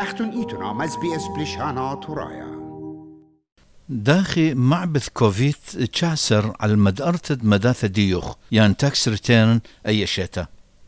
أختن إيتنا مز بي اس بلشانا ترايا داخي معبث كوفيد تشاسر على المدارتد مداثة ديوخ يان تاكس ريتيرن أي شيتا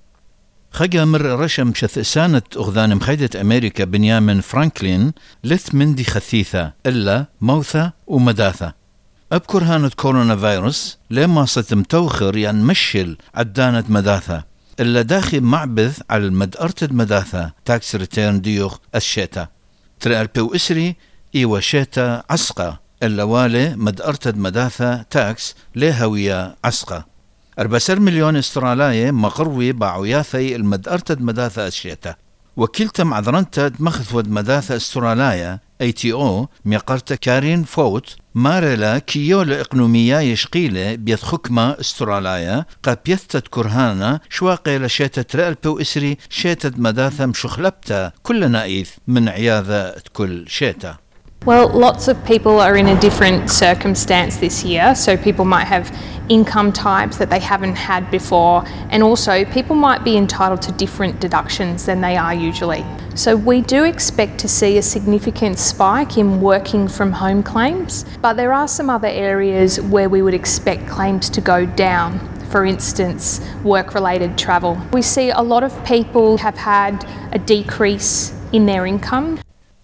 خجا مر رشم شثسانة أغذان مخيدة أمريكا بنيامين فرانكلين لث من دي خثيثة إلا موثة ومداثة أبكر هانت كورونا فيروس لما ستمتوخر يان مشل عدانة مداثة إلا داخي معبث على المدارتد مداثة تاكس ريتيرن ديوخ الشيتا ترى بيو إسري إيوا شيتا عسقة إلا والي مدارتد مداثة تاكس لهوية عسقة 4 مليون استرالاية مقروي باعوياثي المدارتد مداثة الشيتا وكيلتا معذرنتد مخذود مداثة استرالاية ATO ميقارتا كارين فوت مارلا كيولا إقنومية يشقيلة بيث خكمة استرالاية قا بيثتد كرهانا شواقي لشيتا ترأل بو إسري شيتد مداثة مشخلبتا كل نايث من عياذة كل شيتا. Well, lots of people are in a different circumstance this year, so people might have income types that they haven't had before, and also people might be entitled to different deductions than they are usually. So we do expect to see a significant spike in working from home claims, but there are some other areas where we would expect claims to go down. For instance, work-related travel. We see a lot of people have had a decrease in their income.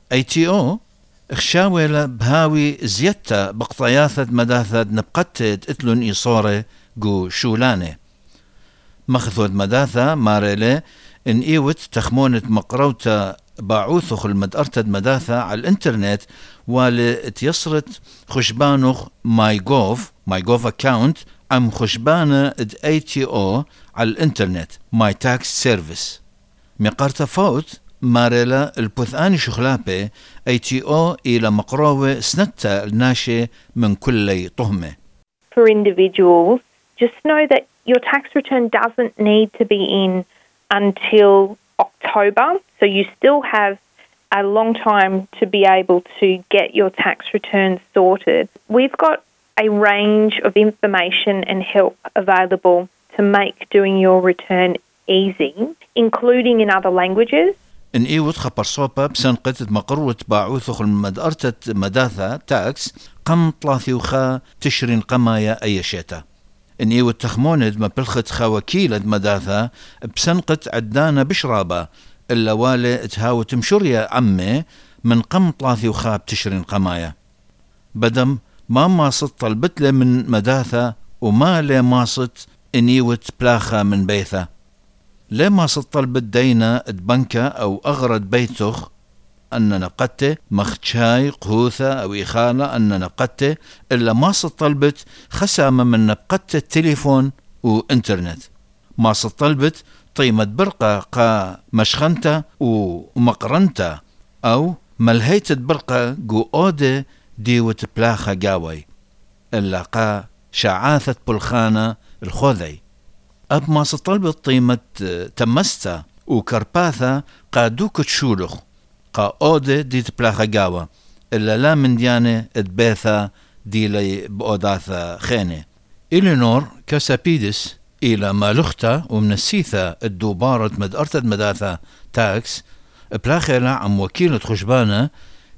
ATO اخشاويلا بهاوي زيادة بقطياثة مداثة نبقتد اتلون إيصوري جو شولاني مخذود مداثة ماريلي ان ايوت تخمونة مقروطة باعوثخ المدارتد مداثة على الانترنت والي تيصرت خشبانوخ ماي جوف اكاونت عم خشبانة اد ATO على الانترنت ماي تاكس سيرفيس مقارتا فوت ماريلا البثاني شخلابي ATO إلى مقروة سنتا الناشي من كل طهمة. For individuals, just know that your tax return doesn't need to be in until October, so you still have a long time to be able to get your tax return sorted. We've got a range of information and help available to make doing your return easy, including in other languages. إن إيوت خبر صوبة بسنقتت مقروة باعوثخ المدارتة مداثة تاكس قم طلاثيوخا تشرين قمايا أي شيتا إن إيوت تخموند ما بلخت خاوكيلة مداثة بسنقت عدانا بشرابة إلا والي تهاو تمشريا عمي من قم طلاثيوخا بتشرين قمايا بدم ما ماصت طلبت له من مداثة وما لي ماصت إن إيوت بلاخة من بيثة لما سطلب الدينة بنكة أو أغرد بيتخ أن نقته مخشاي قهوثة أو إخالة أن نقته إلا ما سطلبت خسامة من نبقته التليفون وإنترنت ما سطلبت طيمة برقة قا مشخنته ومقرنته أو ملهيت برقة جو أودي ديوت بلاخة قاوي إلا قا شعاثة بلخانة الخوذي أب ما سطلبت طيمة تمستا وكرباثا قادوك تشولخ قا أودي دي تبلاخا قاوة إلا لا من ديانة اتباثا دي لي بأوداثا خيني إلينور كاسابيدس إلى مالوختا ومن السيثة الدوبارة مدارتد مداثا تاكس بلاخيلا عم وكيلة خشبانة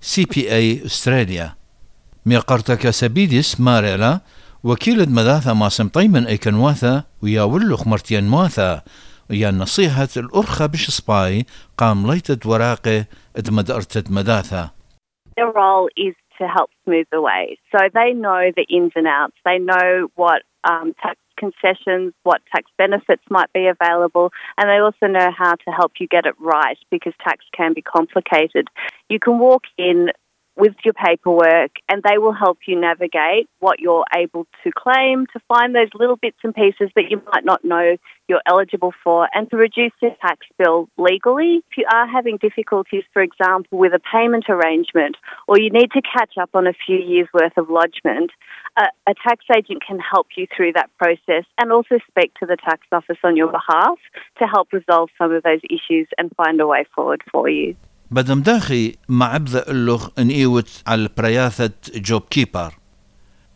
CPA أستراليا ميقارتا كاسابيدس ماريلا وكيلة مداثة ما سمطيمن أي كنواثة ويا ولخ مرتين مواثة ويا نصيحة الأرخة بش سباي قام ليتد وراقة ادمدارتد مداثة. Their role is to help smooth the way. So they know the ins and outs. They know what tax concessions, what tax benefits might be available, and they also know how to help you get it right because tax can be complicated. You can walk in with your paperwork and they will help you navigate what you're able to claim, to find those little bits and pieces that you might not know you're eligible for, and to reduce your tax bill legally. If you are having difficulties, for example, with a payment arrangement, or you need to catch up on a few years' worth of lodgement, a tax agent can help you through that process and also speak to the tax office on your behalf to help resolve some of those issues and find a way forward for you. بدم داخي مع عبذا اللغ ان ايوت على برياثة جوب كيبر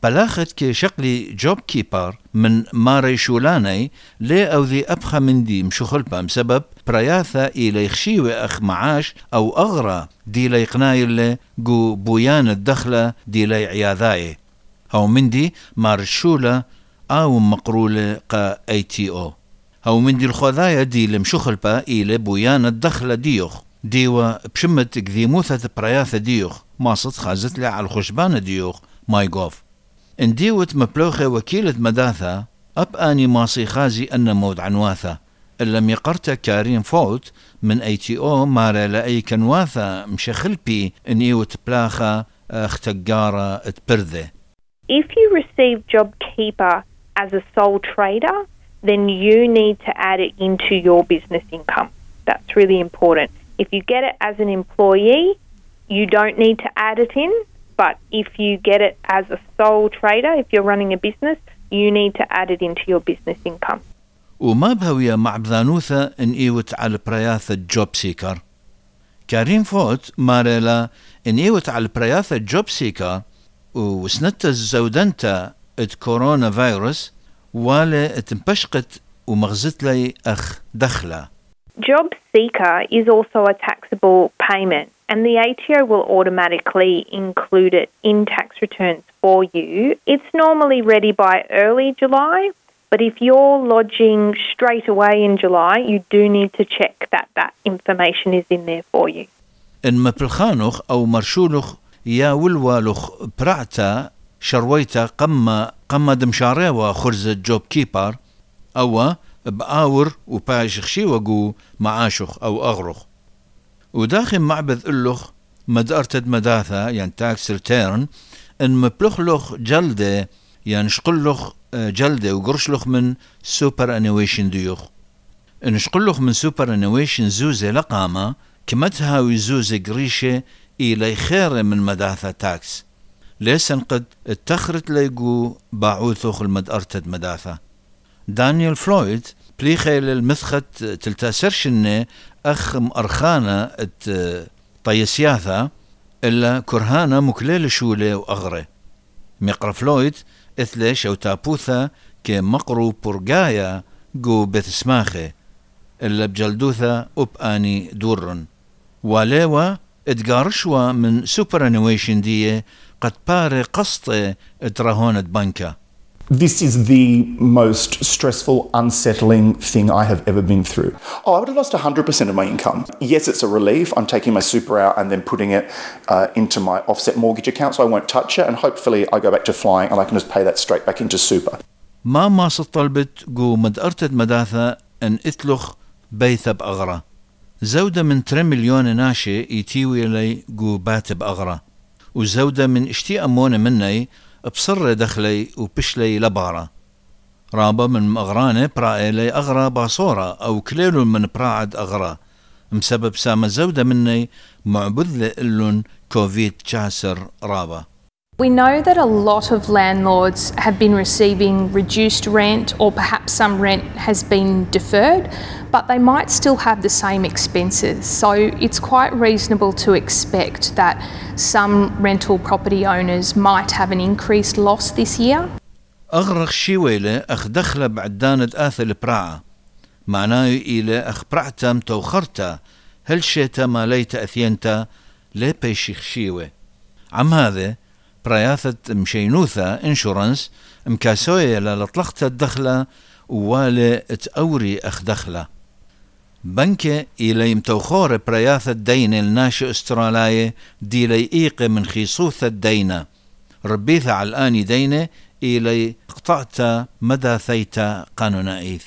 بلاخت كشقلي جوب كيبر من ماري شولاني لي أو ذي أبخى من دي مشخلبا بسبب براياثة إلى يخشيوي أخ معاش أو أغرى دي لي قنايل جو بويان الدخلة دي لي عياذاي أو من دي مارشولة أو مقرولة قا ATO أو من دي الخذايا دي لمشخلبا إلى بويان الدخلة ديوخ ديوا بشمت قذيموثة براياثة ديوخ ماصد خازت لي على الخشبان ديوخ ماي جوف انديوت مبلوخة وكيلة مداثة أب آني ماصي خازي أن مود عنواثة اللم يقرت كارين فوت من ATO مارا لأي كنواثة مشخلبي انيوت بلاخة اختقارة تبرذة. If you receive JobKeeper as a sole trader, then you need to add it into your business income. That's really important. If you get it as an employee, you don't need to add it in. But if you get it as a sole trader, if you're running a business, you need to add it into your business income. وما بهوية مع بذانوثة إن إيوت على براياثة جوب سيكر. كارين فوت ماريلا إن إيوت على براياثة جوب سيكر وسنت الزودنتا كورونا فيروس ولا تنبشقت ومغزت لي أخ دخلة. Job Seeker is also a taxable payment, and the ATO will automatically include it in tax returns for you. It's normally ready by early July, but if you're lodging straight away in July, you do need to check that that information is in there for you. إن مبلخانوخ أو مرشولوخ يا ولوالوخ برعتا شرويتا قمة دمشاريوة خرزة جوب كيبر أو بآور وباش خشي وقو معاشوخ أو أغرخ وداخل معبذ اللخ مدارتد مداثة يعني تاكس ريتيرن إن مبلخلوخ جلدة يعني شقلوخ جلدة وقرشلوخ من سوبر انويشن ديوخ إن شقلوخ من سوبر انويشن زوزة لقامة كمتها وزوزة قريشة إلي خير من مداثة تاكس ليسن قد اتخرت ليقو باعوثوخ المدارتد مداثة دانيال فلويد بليخي للمثخت تلتاسرشن أخ مأرخانة طيسياثة إلا كرهانة مكليل شولة وأغري مقر فلويد إثليش أو تابوثة كمقرو برقايا جو بثسماخي إلا بجلدوثة أبآني دورن واليوة اتقارشوا من سوبر انويشن دي قد باري قسطة اتراهونة بانكا. This is the most stressful, unsettling thing I have ever been through. I would have lost 100% of my income. Yes, it's a relief. I'm taking my super out and then putting it into my offset mortgage account, so I won't touch it, and hopefully I go back to flying and I can just pay that straight back into super. ما طلبت جو مدأرتد مداثة أن إتلخ بيث بأغرى. زودة من 3 مليون ناشي يتيوي لي جو بات بأغرى. وزودة من اشتي أمونة مني بصر دخلي وبشلي لبارة رابا من مغرانة برائي لي أغرى باصورة أو كليل من براعد أغرى مسبب سام زودة مني معبذ لإلون كوفيد جاسر رابا. We know that a lot of landlords have been receiving reduced rent or perhaps some rent has been deferred, but they might still have the same expenses. So it's quite reasonable to expect that some rental property owners might have an increased loss this year. أغرق شيويلة أخ دخل بعدانة آثل براعة معناه إلى أخ براعتا متوخرتا هل شيتا ما ليت أثينتا لي بيشيخ شيوي عم هذا براياثة مشينوثة انشورنس مكاسوية للطلقت الدخلة ووالي تأوري أخ دخلة بنكة إلي متوخور براياثة دين الناشئ استرالاية دي لي إيقة من خيصوثة دينة ربيثة على الآن دينة إلي قطعت مدى ثيتا قانونائيث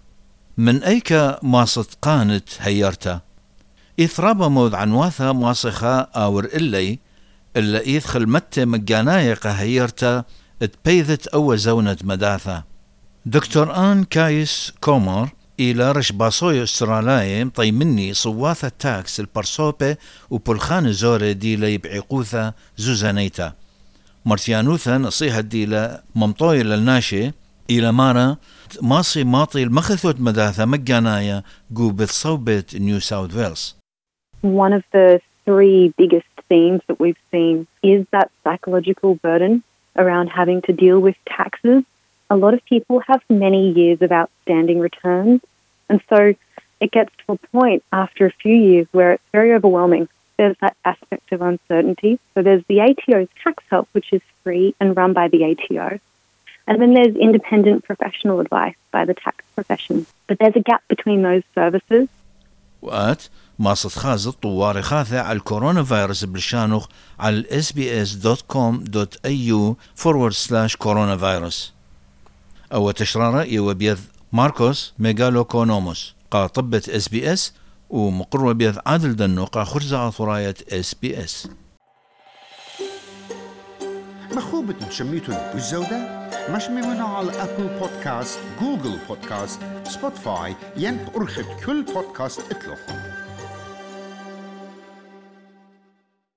من أيك ماصت قانت هيرتا إثرابة مود عنواثة ماصخة أور إلي إلا يدخل متى مجاناية قهيرتا اتبيذت أو زونة مداثة. دكتور آن كايس كومر إلى رشباصوي استرالاي مطي مني صواثة تاكس البرصوبة وبلخان زوري ديلا يبعقوثة زوزانيتا. مرتيانوثة نصيحة ديلا ممطوي للناشي إلى مارا ماصي ماطي المخثوت مداثة مجاناية جو بتصوبة نيو ساوث ويلز. One of the three biggest themes that we've seen is that psychological burden around having to deal with taxes. A lot of people have many years of outstanding returns, and so it gets to a point after a few years where it's very overwhelming. There's that aspect of uncertainty. So there's the ATO's tax help, which is free and run by the ATO. And then there's independent professional advice by the tax profession. But there's a gap between those services. وقت ماصد خازط طواري خاثة على الكورونا فيروس بلشانوخ على sbs.com.au/coronavirus أو تشرارة يو بيذ ماركوس ميغالوكونوموس قا طبة SBS ومقر بيذ عادل دنوقا خرزة ثراية SBS. مخوبة شميتون بالزودة مش ممنوع على أبل بودكاست، جوجل بودكاست، سبوتيفاي، ينب أرخد كل بودكاست اتلوخ.